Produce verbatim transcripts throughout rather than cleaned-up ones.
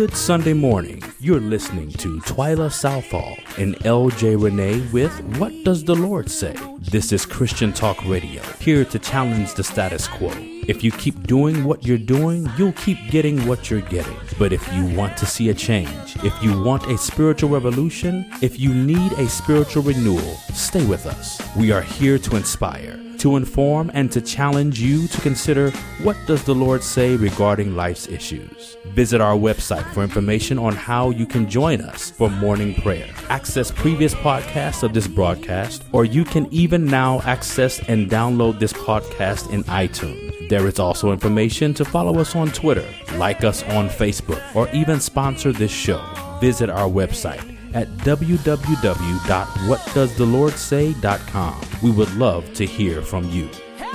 Good Sunday morning. You're listening to Twyla Southall and L J Renee with What Does the Lord Say? This is Christian Talk Radio, here to challenge the status quo. If you keep doing what you're doing, you'll keep getting what you're getting. But if you want to see a change, if you want a spiritual revolution, if you need a spiritual renewal, stay with us. We are here to inspire, to inform, and to challenge you to consider what does the Lord say regarding life's issues. Visit our website for information on how you can join us for morning prayer. Access previous podcasts of this broadcast, or you can even now access and download this podcast in iTunes. There is also information to follow us on Twitter, like us on Facebook, or even sponsor this show. Visit our website at w w w dot what does the lord say dot com. We would love to hear from you.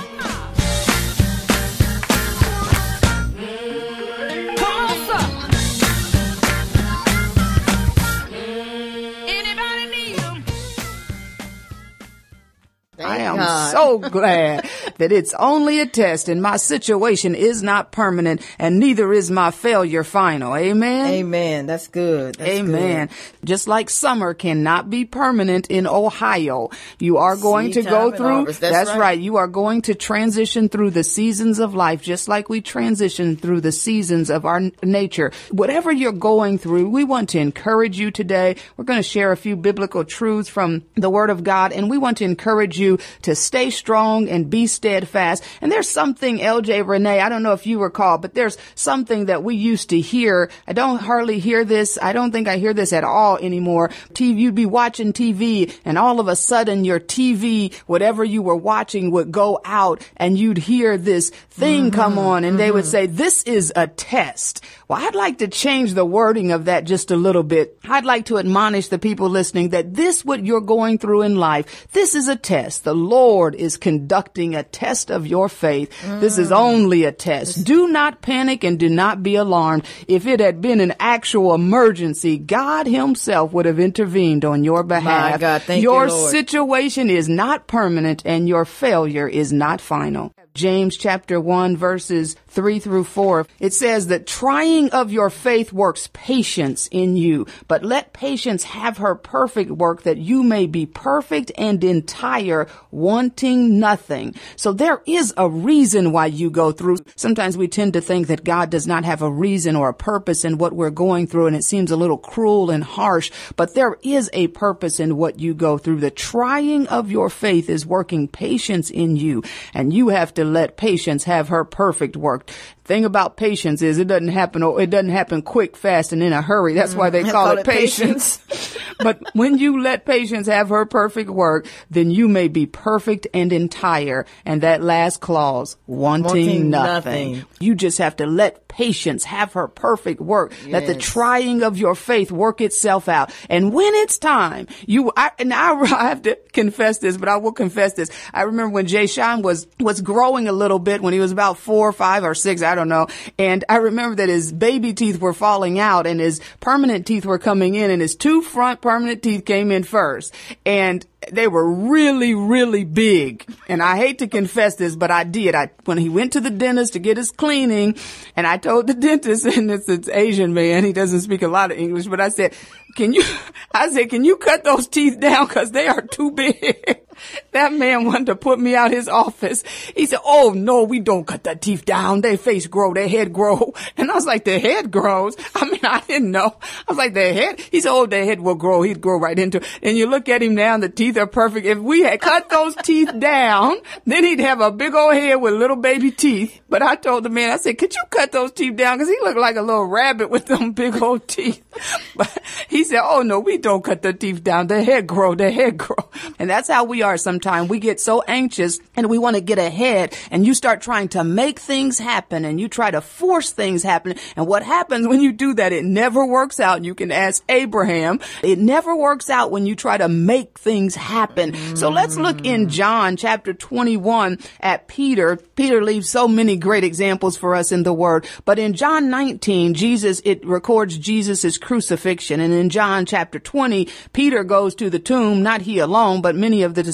I am so glad that it's only a test and my situation is not permanent and neither is my failure final. Amen. Amen. That's good. That's Amen. Good. Just like summer cannot be permanent in Ohio, you are going Seed to go time through. That's, that's right. right. You are going to transition through the seasons of life, just like we transition through the seasons of our n- nature. Whatever you're going through, we want to encourage you today. We're going to share a few biblical truths from the Word of God, and we want to encourage you to stay strong and be steadfast. And there's something, L J Renee, I don't know if you recall, but there's something that we used to hear. I don't hardly hear this. I don't think I hear this at all anymore. T V, you'd be watching T V and all of a sudden your T V, whatever you were watching, would go out and you'd hear this thing mm-hmm, come on and mm-hmm. they would say, this is a test. Well, I'd like to change the wording of that just a little bit. I'd like to admonish the people listening that this, what you're going through in life, this is a test. The Lord is conducting a test of your faith. Mm. This is only a test. Do not panic and do not be alarmed. If it had been an actual emergency, God himself would have intervened on your behalf. My God, thank your you, Lord. situation is not permanent and your failure is not final. James chapter one verses three through four. It says that trying of your faith works patience in you, but let patience have her perfect work that you may be perfect and entire, wanting nothing. So there is a reason why you go through. Sometimes we tend to think that God does not have a reason or a purpose in what we're going through, and it seems a little cruel and harsh, but there is a purpose in what you go through. The trying of your faith is working patience in you, and you have to let patience have her perfect work. Thing about patience is it doesn't happen. It doesn't happen quick, fast, and in a hurry. That's why they call, call it, it patience. patience. But when you let patience have her perfect work, then you may be perfect and entire. And that last clause, wanting, wanting nothing. nothing. You just have to let patience have her perfect work. Yes. Let the trying of your faith work itself out. And when it's time, you, I, and I, I have to confess this, but I will confess this. I remember when Jay Sean was, was growing a little bit when he was about four or five or six, I don't know. And I remember that his baby teeth were falling out and his permanent teeth were coming in, and his two front permanent teeth came in first. And they were really, really big. And I hate to confess this, but I did. I, when he went to the dentist to get his cleaning, and I told the dentist, and it's an Asian man, he doesn't speak a lot of English, but I said, can you, I said, can you cut those teeth down? Cause they are too big. That man wanted to put me out his office. He said, oh no, we don't cut the teeth down. Their face grow, their head grow. And I was like, their head grows? I mean, I didn't know. I was like, their head? He said, oh, their head will grow. He'd grow right into it. And you look at him now, and the teeth are perfect. If we had cut those teeth down, then he'd have a big old head with little baby teeth. But I told the man, I said, could you cut those teeth down? Cause he looked like a little rabbit with them big old teeth. But he said, oh no, we don't cut the teeth down. Their head grow, their head grow. And that's how we are sometimes. We get so anxious and we want to get ahead, and you start trying to make things happen and you try to force things happen. And what happens when you do that? It never works out. You can ask Abraham. It never works out when you try to make things happen. Mm. So let's look in John chapter twenty-one at Peter. Peter leaves so many great examples for us in the word. But in John nineteen, Jesus, it records Jesus' crucifixion. And in John chapter twenty, Peter goes to the tomb, not he alone, but many of the disciples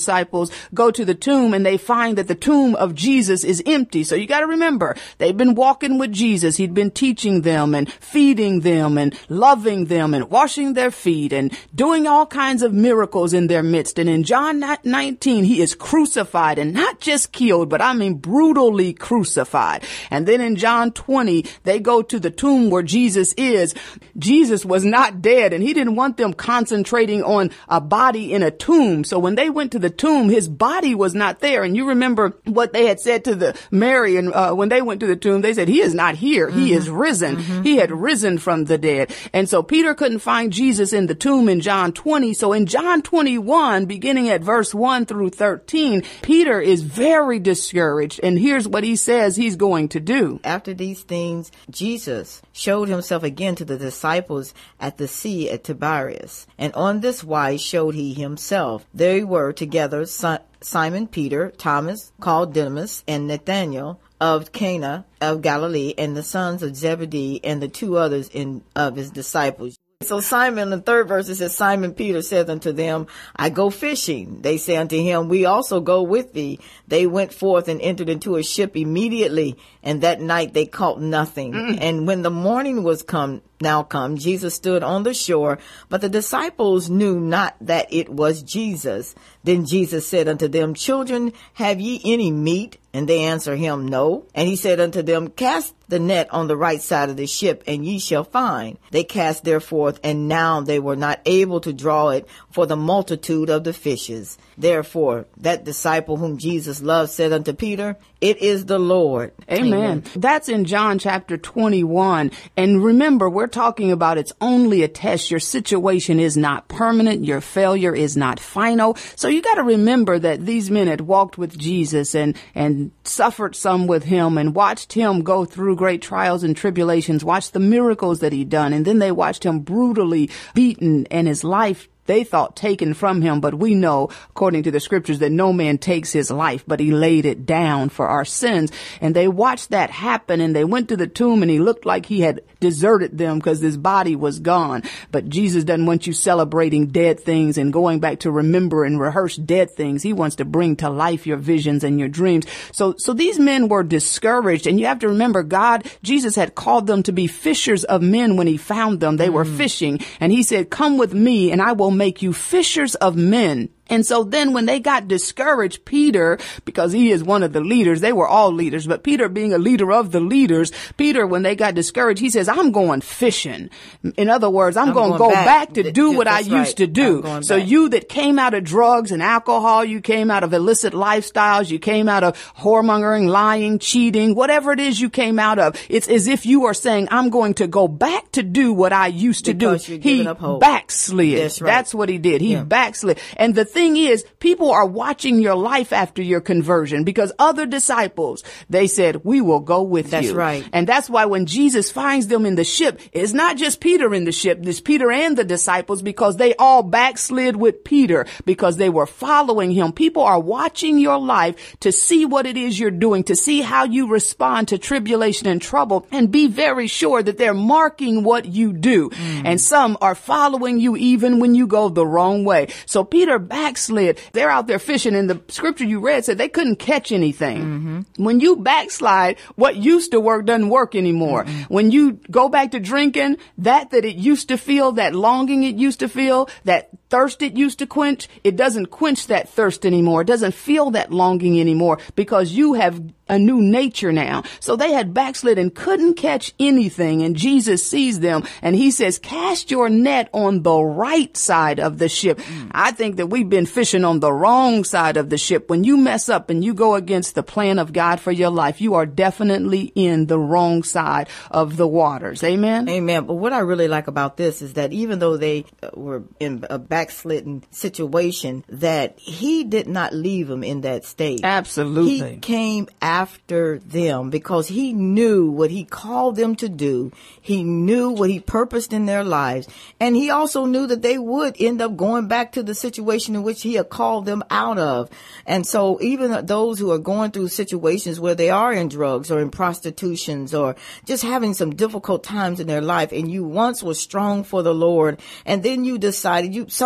disciples go to the tomb and they find that the tomb of Jesus is empty. So you got to remember, they've been walking with Jesus. He'd been teaching them and feeding them and loving them and washing their feet and doing all kinds of miracles in their midst. And in John nineteen, he is crucified, and not just killed, but I mean brutally crucified. And then in John twenty, they go to the tomb where Jesus is. Jesus was not dead, and he didn't want them concentrating on a body in a tomb. So when they went to the tomb, his body was not there. And you remember what they had said to the Mary, and uh, when they went to the tomb, they said, he is not here. Mm-hmm. He is risen. Mm-hmm. He had risen from the dead. And so Peter couldn't find Jesus in the tomb in John twenty. So in John twenty-one, beginning at verse one through thirteen, Peter is very discouraged. And here's what he says he's going to do. After these things, Jesus showed himself again to the disciples at the sea at Tiberias. And on this wise showed he himself. They were together si- Simon Peter, Thomas, called Didymus, and Nathanael of Cana of Galilee, and the sons of Zebedee, and the two others in of his disciples. So Simon, the third verse, it says, Simon Peter said unto them, I go fishing. They say unto him, we also go with thee. They went forth and entered into a ship immediately, and that night they caught nothing. Mm. And when the morning was come, now come, Jesus stood on the shore, but the disciples knew not that it was Jesus. Then Jesus said unto them, Children, have ye any meat? And they answer him, No. And he said unto them, Cast the net on the right side of the ship, and ye shall find. They cast therefore, and now they were not able to draw it for the multitude of the fishes. Therefore, that disciple whom Jesus loved said unto Peter, It is the Lord. Amen. Amen. That's in John chapter twenty-one. And remember, we're talking about it's only a test. Your situation is not permanent. Your failure is not final. So you got to remember that these men had walked with Jesus and, and suffered some with him and watched him go through great trials and tribulations, watched the miracles that he'd done. And then they watched him brutally beaten and his life they thought taken from him. But we know, according to the scriptures, that no man takes his life, but he laid it down for our sins. And they watched that happen, and they went to the tomb, and he looked like he had deserted them because his body was gone. But Jesus doesn't want you celebrating dead things and going back to remember and rehearse dead things. He wants to bring to life your visions and your dreams. So, so these men were discouraged, and you have to remember, God, Jesus had called them to be fishers of men when he found them. They mm. were fishing, and he said, Come with me, and I will make you fishers of men. And so then when they got discouraged, Peter, because he is one of the leaders, they were all leaders, but Peter being a leader of the leaders, Peter, when they got discouraged, he says, I'm going fishing. In other words, I'm, I'm going to go back, back to do what I used right. to do. So back. You that came out of drugs and alcohol, you came out of illicit lifestyles, you came out of whoremongering, lying, cheating, whatever it is you came out of. It's as if you are saying, I'm going to go back to do what I used to because do. He backslid. That's, right. That's what he did. He yeah. backslid. And the thing is, people are watching your life after your conversion, because other disciples, they said, we will go with that's you. That's right. And that's why when Jesus finds them in the ship, it's not just Peter in the ship, it's Peter and the disciples, because they all backslid with Peter because they were following him. People are watching your life to see what it is you're doing, to see how you respond to tribulation and trouble, and be very sure that they're marking what you do. Mm. And some are following you even when you go the wrong way. So Peter backslid. They're out there fishing, and the scripture you read said they couldn't catch anything. Mm-hmm. When you backslide, what used to work doesn't work anymore. Mm-hmm. When you go back to drinking, that that it used to feel, that longing it used to feel, that thirst it used to quench, it doesn't quench that thirst anymore. It doesn't feel that longing anymore, because you have a new nature now. So they had backslid and couldn't catch anything. And Jesus sees them and he says, cast your net on the right side of the ship. Mm. I think that we've been fishing on the wrong side of the ship. When you mess up and you go against the plan of God for your life, you are definitely in the wrong side of the waters. Amen. Amen. But what I really like about this is that even though they were in a backslidden situation, that he did not leave them in that state. Absolutely. He came after after them because he knew what he called them to do. He knew what he purposed in their lives. And he also knew that they would end up going back to the situation in which he had called them out of. And so even those who are going through situations where they are in drugs or in prostitutions or just having some difficult times in their life, and you once were strong for the Lord, and then you decided, you some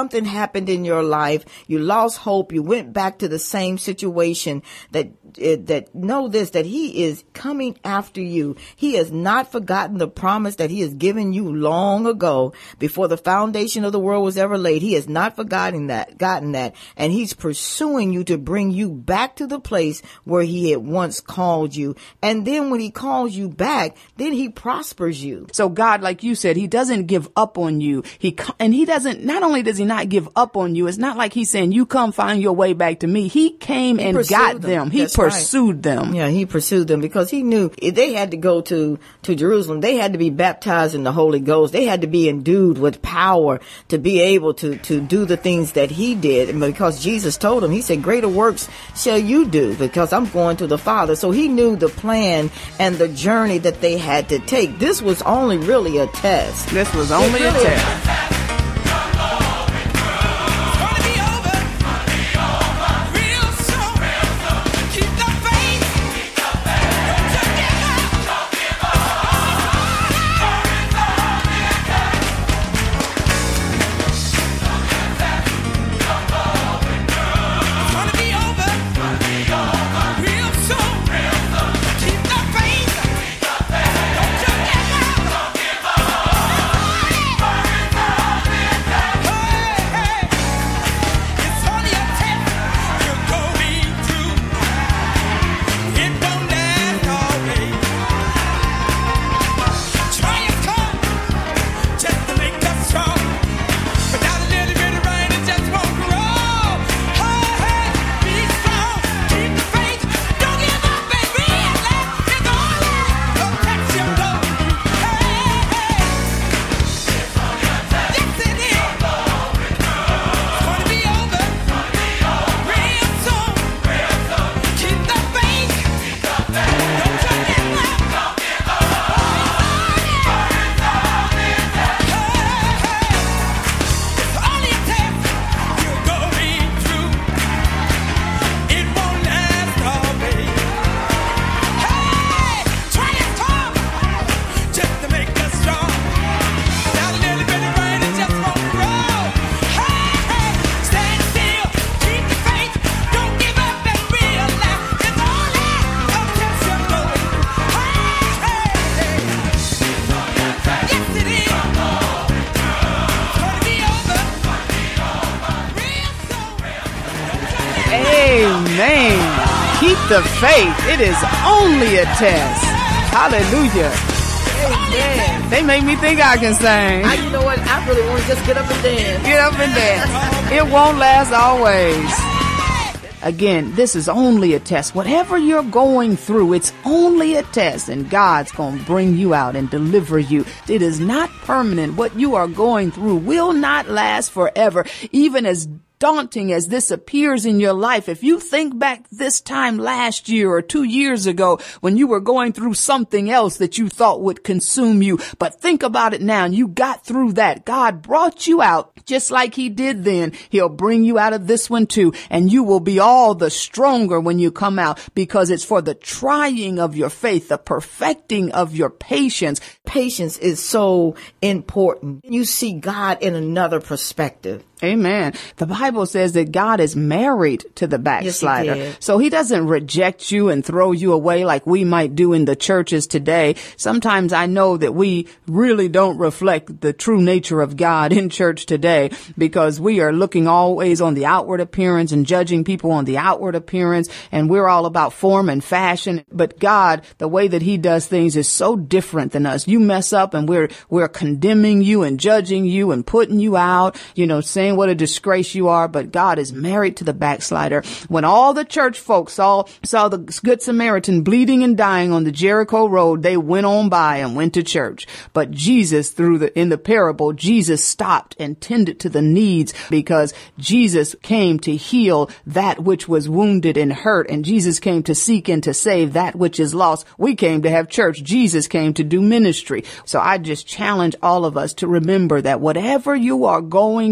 something happened in your life, you lost hope, you went back to the same situation, that uh, that know this, that he is coming after you. He has not forgotten the promise that he has given you long ago, before the foundation of the world was ever laid. He has not forgotten that, gotten that, and he's pursuing you to bring you back to the place where he had once called you. And then when he calls you back, then he prospers you. So God, like you said, he doesn't give up on you. He and he doesn't. Not only does he not give up on you, it's not like he's saying you come find your way back to me. He came he and got them. them. He That's pursued right. them. Yeah, he pursued them because he knew if they had to go to to Jerusalem, they had to be baptized in the Holy Ghost. They had to be endued with power to be able to to do the things that he did. And because Jesus told him, he said, "Greater works shall you do, because I'm going to the Father." So he knew the plan and the journey that they had to take. This was only really a test. This was only really a test. A- Amen. Keep the faith. It is only a test. Hallelujah. Amen. They make me think I can sing. I, you know what? I really want to just get up and dance. Get up and dance. It won't last always. Again, this is only a test. Whatever you're going through, it's only a test, and God's going to bring you out and deliver you. It is not permanent. What you are going through will not last forever. Even as daunting as this appears in your life, if you think back this time last year or two years ago when you were going through something else that you thought would consume you, but think about it now and you got through that. God brought you out just like he did then. He'll bring you out of this one too, and you will be all the stronger when you come out, because it's for the trying of your faith, the perfecting of your patience. Patience is so important. You see God in another perspective. Amen. The Bible says that God is married to the backslider. Yes, he did. So he doesn't reject you and throw you away like we might do in the churches today. Sometimes I know that we really don't reflect the true nature of God in church today, because we are looking always on the outward appearance and judging people on the outward appearance. And we're all about form and fashion. But God, the way that he does things is so different than us. You mess up and we're, we're condemning you and judging you and putting you out, you know, saying what a disgrace you are. But God is married to the backslider. When all the church folks saw, saw the Good Samaritan bleeding and dying on the Jericho road, they went on by and went to church. But Jesus, through the, in the parable, Jesus stopped and tended to the needs, because Jesus came to heal that which was wounded and hurt. And Jesus came to seek and to save that which is lost. We came to have church. Jesus came to do ministry. So I just challenge all of us to remember that whatever you are going through,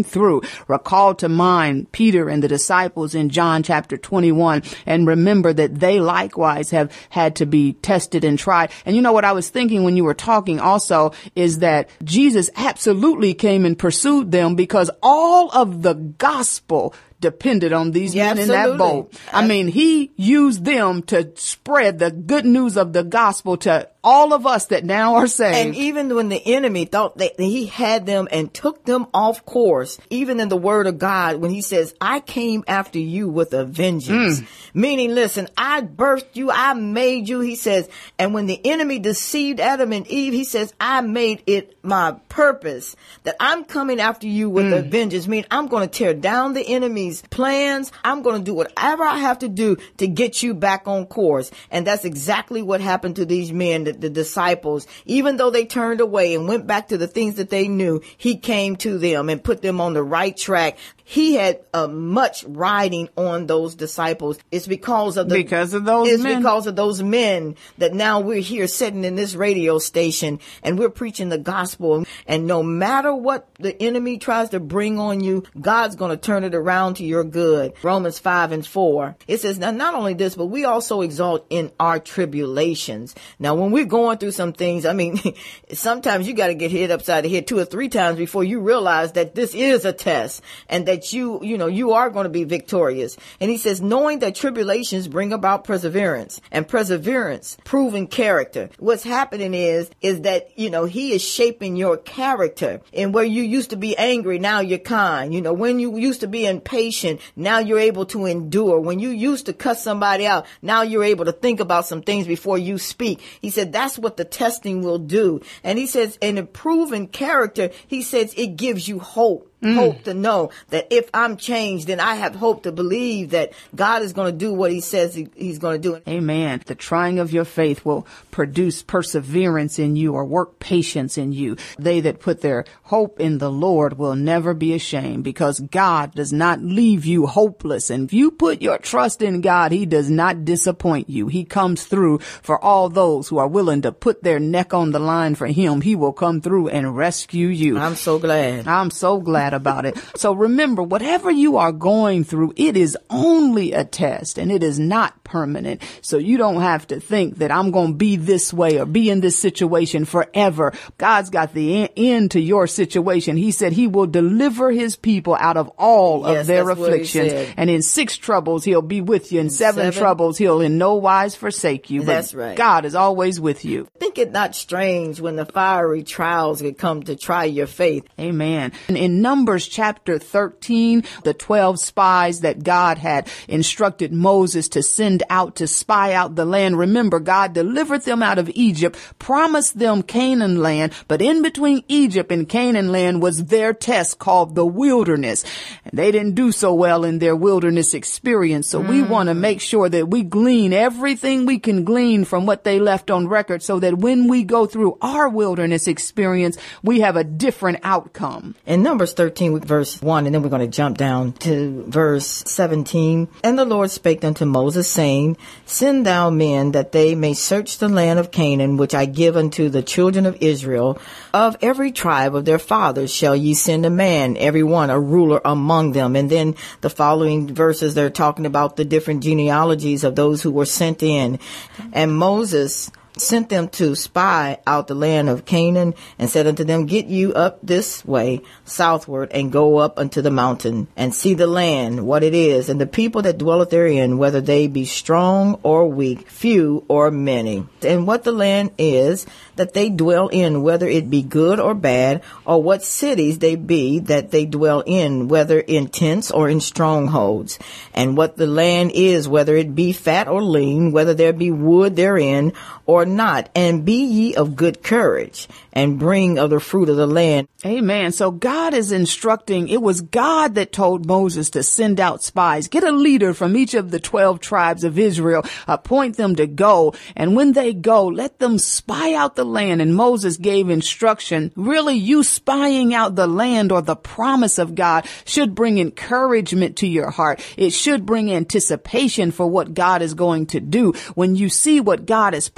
recall to mind Peter and the disciples in John chapter twenty-one, and remember that they likewise have had to be tested and tried. And you know what I was thinking when you were talking also is that Jesus absolutely came and pursued them because all of the gospel depended on these yeah, men absolutely. in that boat. I mean, he used them to spread the good news of the gospel to all of us that now are saved. And even when the enemy thought that he had them and took them off course, even in the word of God, when he says, I came after you with a vengeance, mm. meaning, listen, I birthed you, I made you, he says, and when the enemy deceived Adam and Eve, he says, I made it my purpose that I'm coming after you with mm. a vengeance, meaning I'm going to tear down the enemy's plans. I'm going to do whatever I have to do to get you back on course. And that's exactly what happened to these men. The, the disciples, even though they turned away and went back to the things that they knew, he came to them and put them on the right track. He had uh, much riding on those disciples. It's because of the because of those it's men. because of those men that now we're here sitting in this radio station and we're preaching the gospel. And no matter what the enemy tries to bring on you, God's going to turn it around to your good. Romans five and four. It says, now not only this, but we also exalt in our tribulations. Now, when we're going through some things, I mean, sometimes you got to get hit upside the head two or three times before you realize that this is a test and that you, you know, you are going to be victorious. And he says, knowing that tribulations bring about perseverance, and perseverance, proven character. What's happening is, is that, you know, he is shaping your character. And where you used to be angry, now you're kind. You know, when you used to be impatient, now you're able to endure. When you used to cuss somebody out, now you're able to think about some things before you speak. He said, that's what the testing will do. And he says, in a proven character, he says, it gives you hope. Mm. Hope to know that if I'm changed, then I have hope to believe that God is going to do what he says he, he's going to do. Amen. The trying of your faith will produce perseverance in you or work patience in you. They that put their hope in the Lord will never be ashamed, because God does not leave you hopeless. And if you put your trust in God, he does not disappoint you. He comes through for all those who are willing to put their neck on the line for him. He will come through and rescue you. I'm so glad. I'm so glad about it. So remember, whatever you are going through, it is only a test and it is not permanent. So you don't have to think that I'm going to be this way or be in this situation forever. God's got the end to your situation. He said he will deliver his people out of all yes, of their afflictions. And in six troubles, he'll be with you. In seven, seven troubles, he'll in no wise forsake you. But that's right. God is always with you. Think it not strange when the fiery trials could come to try your faith. Amen. And in Numbers chapter thirteen, the twelve spies that God had instructed Moses to send out to spy out the land. Remember, God delivered them out of Egypt, promised them Canaan land, but in between Egypt and Canaan land was their test called the wilderness. And they didn't do so well in their wilderness experience. So mm. we want to make sure that we glean everything we can glean from what they left on record, so that when we go through our wilderness experience, we have a different outcome. In Numbers thirteen, verse one, and then we're going to jump down to verse seventeen. And the Lord spake unto Moses, saying, send thou men that they may search the land of Canaan, which I give unto the children of Israel. Of every tribe of their fathers shall ye send a man, every one a ruler among them. And then the following verses, they're talking about the different genealogies of those who were sent in. And Moses sent them to spy out the land of Canaan, and said unto them, get you up this way southward, and go up unto the mountain, and see the land, what it is, and the people that dwelleth therein, whether they be strong or weak, few or many. And what the land is that they dwell in, whether it be good or bad, or what cities they be that they dwell in, whether in tents or in strongholds. And what the land is, whether it be fat or lean, whether there be wood therein or not. And be ye of good courage, and bring of the fruit of the land. Amen. So God is instructing. It was God that told Moses to send out spies. Get a leader from each of the twelve tribes of Israel. Appoint them to go. And when they go, let them spy out the land. And Moses gave instruction. Really, you spying out the land or the promise of God should bring encouragement to your heart. It should bring anticipation for what God is going to do. When you see what God has promised,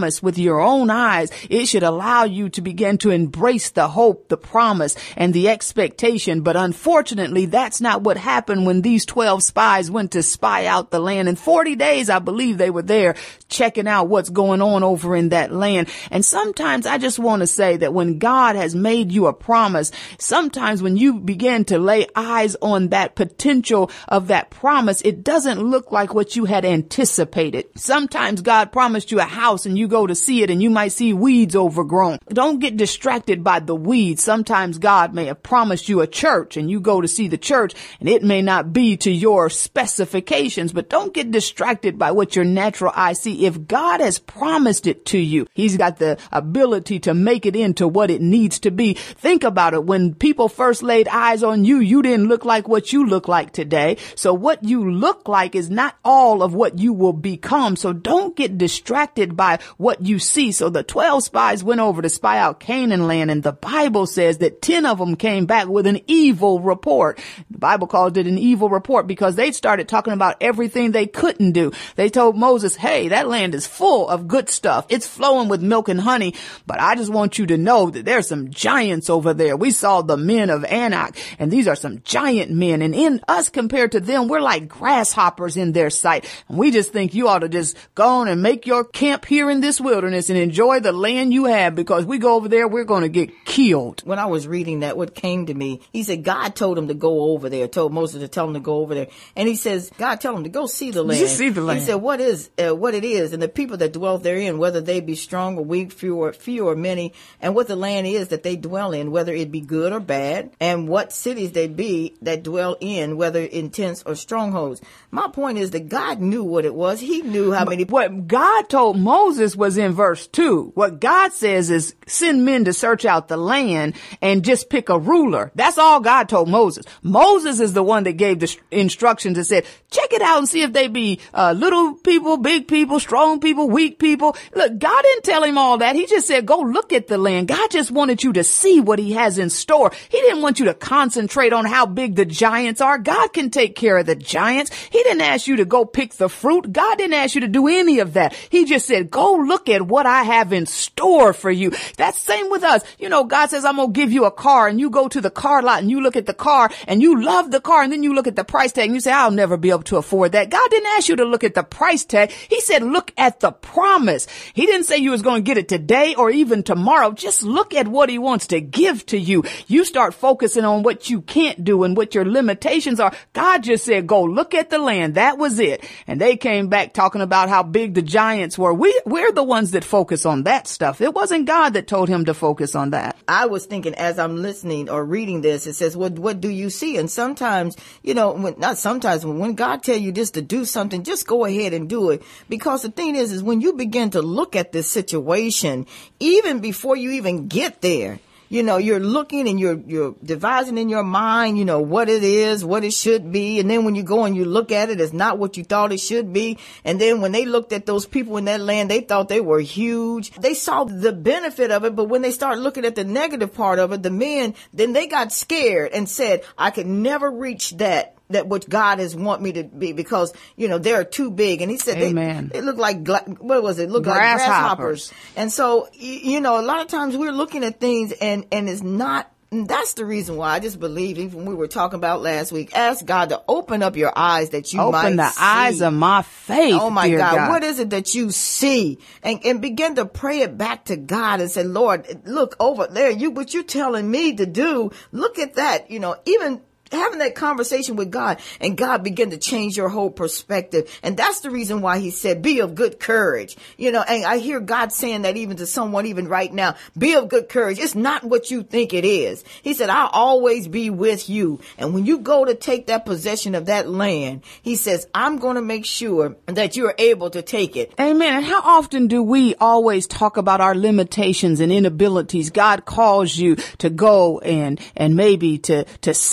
promise with your own eyes, it should allow you to begin to embrace the hope, the promise, and the expectation. But unfortunately, that's not what happened when these twelve spies went to spy out the land. In forty days, I believe they were there checking out what's going on over in that land. And sometimes I just want to say that when God has made you a promise, sometimes when you begin to lay eyes on that potential of that promise, it doesn't look like what you had anticipated. Sometimes God promised you a house and you go to see it and you might see weeds overgrown. Don't get distracted by the weeds. Sometimes God may have promised you a church and you go to see the church and it may not be to your specifications, but don't get distracted by what your natural eye see. If God has promised it to you, he's got the ability to make it into what it needs to be. Think about it. When people first laid eyes on you, you didn't look like what you look like today. So what you look like is not all of what you will become. So don't get distracted by what you see. So the twelve spies went over to spy out Canaan land, and the Bible says that ten of them came back with an evil report. The Bible called it an evil report because they started talking about everything they couldn't do. They told Moses, hey, that land is full of good stuff. It's flowing with milk and honey, but I just want you to know that there's some giants over there. We saw the men of Anak, and these are some giant men, and in us compared to them, we're like grasshoppers in their sight. And we just think you ought to just go on and make your camp here in this wilderness and enjoy the land you have, because we go over there, we're going to get killed. When I was reading that, what came to me, he said God told him to go over there, told Moses to tell him to go over there. And he says, God told him to go see the land. Just see the land. He said, what is, uh, what it is, and the people that dwell therein, whether they be strong or weak, few or, few or many, and what the land is that they dwell in, whether it be good or bad, and what cities they be that dwell in, whether in tents or strongholds. My point is that God knew what it was. He knew how many. What God told Moses was in verse two. What God says is send men to search out the land and just pick a ruler. That's all God told Moses. Moses is the one that gave the instructions and said, check it out and see if they be uh, little people, big people, strong people, weak people. Look, God didn't tell him all that. He just said, go look at the land. God just wanted you to see what he has in store. He didn't want you to concentrate on how big the giants are. God can take care of the giants. He didn't ask you to go pick the fruit. God didn't ask you to do any of that. He just said, go look at what I have in store for you. That's same with us. You know, God says, I'm going to give you a car, and you go to the car lot and you look at the car and you love the car, and then you look at the price tag and you say, I'll never be able to afford that. God didn't ask you to look at the price tag. He said, look at the promise. He didn't say you was going to get it today or even tomorrow. Just look at what he wants to give to you. You start focusing on what you can't do and what your limitations are. God just said, go look at the land. That was it. And they came back talking about how big the giants were. We, we're the ones that focus on that stuff. It wasn't God that told him to focus on that. I was thinking as I'm listening or reading this, it says, what, what do you see? And sometimes, you know, when, not sometimes, when God tell you just to do something, just go ahead and do it. Because the thing is, is when you begin to look at this situation, even before you even get there, you know, you're looking and you're, you're devising in your mind, you know, what it is, what it should be. And then when you go and you look at it, it's not what you thought it should be. And then when they looked at those people in that land, they thought they were huge. They saw the benefit of it. But when they start looking at the negative part of it, the men, then they got scared and said, I could never reach that. That what God has want me to be, because, you know, they're too big. And he said, Amen. they, they look like, what was it? Look grasshoppers. like grasshoppers. And so, you know, a lot of times we're looking at things and, and it's not, and that's the reason why I just believe, even we were talking about last week, ask God to open up your eyes that you open might see. Open the eyes of my faith. Oh my dear God, God. What is it that you see? And, and begin to pray it back to God and say, Lord, look over there. You, what you're telling me to do, look at that. You know, even having that conversation with God, and God begin to change your whole perspective. And that's the reason why he said, be of good courage. You know, and I hear God saying that even to someone even right now, be of good courage. It's not what you think it is. He said, I'll always be with you. And when you go to take that possession of that land, he says, I'm going to make sure that you're able to take it. Amen. And how often do we always talk about our limitations and inabilities? God calls you to go and, and maybe to, to see a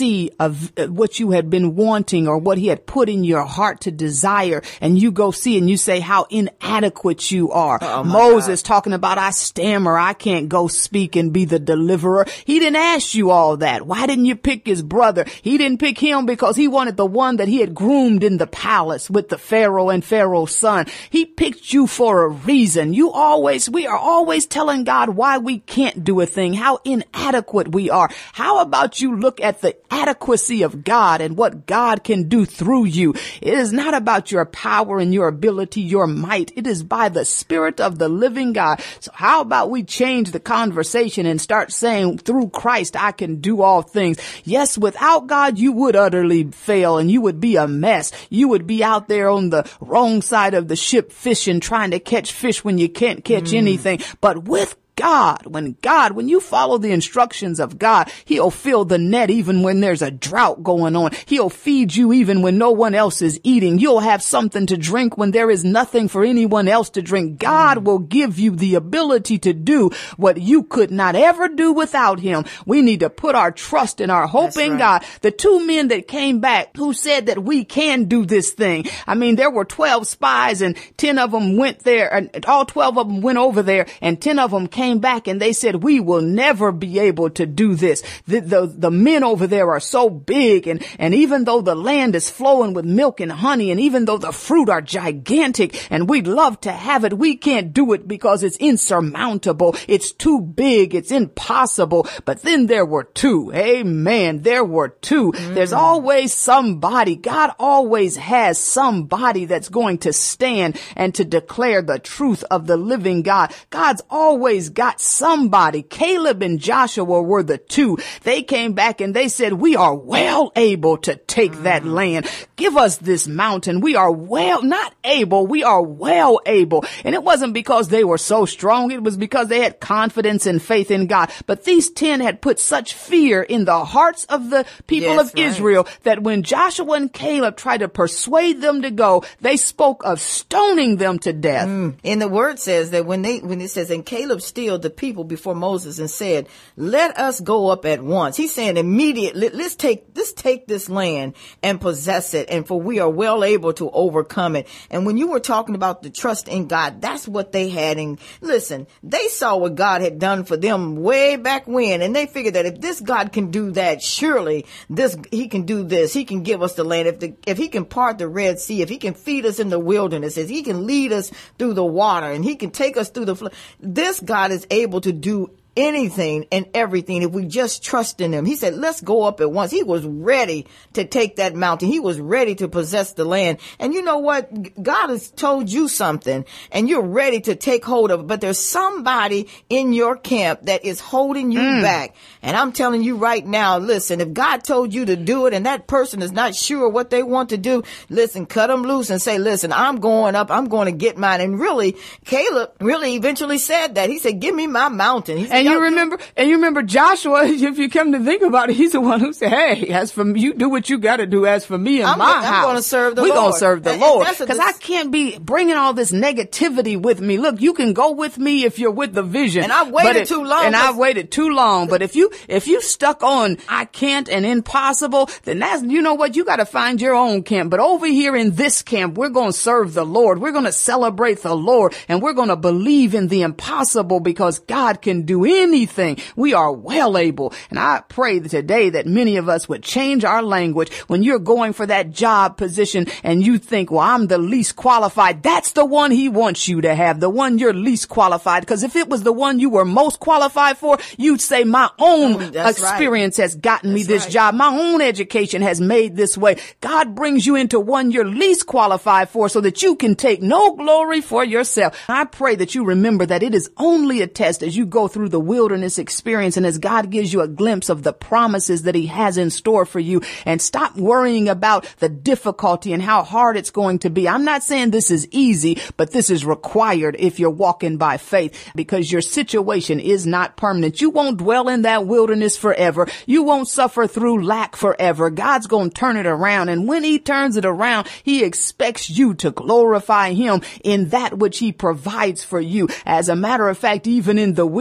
of what you had been wanting or what he had put in your heart to desire, and you go see and you say how inadequate you are. Oh, Moses God. talking about, I stammer, I can't go speak and be the deliverer. He didn't ask you all that. Why didn't you pick his brother? He didn't pick him because he wanted the one that he had groomed in the palace with the Pharaoh and Pharaoh's son. He picked you for a reason. You always, we are always telling God why we can't do a thing, how inadequate we are. How about you look at the adequacy of God and what God can do through you? It is not about your power and your ability, your might. It is by the Spirit of the living God. So how about we change the conversation and start saying, through Christ, I can do all things. Yes, without God, you would utterly fail and you would be a mess. You would be out there on the wrong side of the ship fishing, trying to catch fish when you can't catch mm. anything. But with God, when God, when you follow the instructions of God, he'll fill the net even when there's a drought going on. He'll feed you even when no one else is eating. You'll have something to drink when there is nothing for anyone else to drink. God mm. will give you the ability to do what you could not ever do without him. We need to put our trust and our hope That's in right. God. The two men that came back who said that we can do this thing. I mean, there were twelve spies and ten of them went there, and all twelve of them went over there, and ten of them came back and they said, we will never be able to do this. The, the, the men over there are so big, and, and even though the land is flowing with milk and honey, and even though the fruit are gigantic and we'd love to have it, we can't do it because it's insurmountable. It's too big. It's impossible. But then there were two. Amen. There were two. Mm. There's always somebody. God always has somebody that's going to stand and to declare the truth of the living God. God's always got somebody. Caleb and Joshua were the two. They came back and they said, we are well able to take mm. that land. Give us this mountain. We are well, not able. We are well able. And it wasn't because they were so strong. It was because they had confidence and faith in God. But these ten had put such fear in the hearts of the people yes, of right. Israel that when Joshua and Caleb tried to persuade them to go, they spoke of stoning them to death. Mm. And the word says that when they, when it says, and Caleb still the people before Moses and said, let us go up at once. He's saying immediately, let's take, let's take this land and possess it. And for we are well able to overcome it. And when you were talking about the trust in God, that's what they had. And listen, they saw what God had done for them way back when. And they figured that if this God can do that, surely this, he can do this. He can give us the land. If the, if he can part the Red Sea, if he can feed us in the wilderness, if he can lead us through the water and he can take us through the flood, this God is able to do anything and everything if we just trust in him. He said, let's go up at once. He was ready to take that mountain. He was ready to possess the land. And you know what? God has told you something and you're ready to take hold of it. But there's somebody in your camp that is holding you mm. back. And I'm telling you right now, listen, if God told you to do it and that person is not sure what they want to do, listen, cut them loose and say, listen, I'm going up. I'm going to get mine. And really, Caleb really eventually said that. He said, give me my mountain. He said, and you remember, and you remember Joshua, if you come to think about it, he's the one who said, hey, as for me, you do what you got to do. As for me and I'm, my I'm house, I'm going to serve the we Lord. We're going to serve the and, Lord. Because I can't be bringing all this negativity with me. Look, you can go with me if you're with the vision. And I've waited it, too long. And I've waited too long. But if you, if you stuck on, I can't and impossible, then that's, you know what? You got to find your own camp. But over here in this camp, we're going to serve the Lord. We're going to celebrate the Lord and we're going to believe in the impossible because God can do anything. We are well able. And I pray that today that many of us would change our language. When you're going for that job position and you think, well, I'm the least qualified, that's the one he wants you to have, the one you're least qualified. Because if it was the one you were most qualified for, you'd say, my own oh, experience right. has gotten that's me this right. job. My own education has made this way. God brings you into one you're least qualified for so that you can take no glory for yourself. I pray that you remember that it is only a test as you go through the wilderness experience and as God gives you a glimpse of the promises that he has in store for you. And stop worrying about the difficulty and how hard it's going to be. I'm not saying this is easy, but this is required if you're walking by faith, because your situation is not permanent. You won't dwell in that wilderness forever. You won't suffer through lack forever. God's going to turn it around. And when he turns it around, he expects you to glorify him in that which he provides for you. As a matter of fact, even in the wilderness,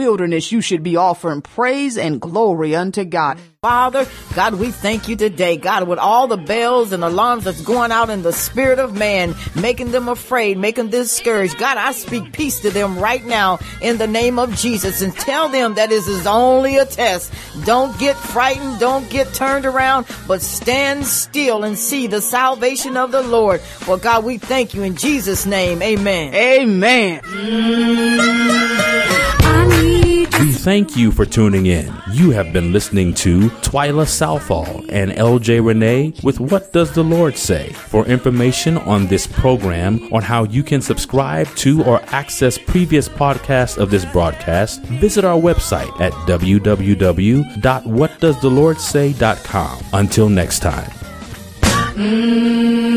goodness, you should be offering praise and glory unto God. Father, God, we thank you today, God, with all the bells and alarms that's going out in the spirit of man, making them afraid, making them discouraged. God, I speak peace to them right now in the name of Jesus, and tell them that this is only a test. Don't get frightened. Don't get turned around, but stand still and see the salvation of the Lord. Well, God, we thank you in Jesus' name. Amen. Amen. We thank you for tuning in. You have been listening to Twyla Southall and L J Renee with What Does the Lord Say? For information on this program, on how you can subscribe to or access previous podcasts of this broadcast, visit our website at w w w dot what does the lord say dot com. Until next time. Mm.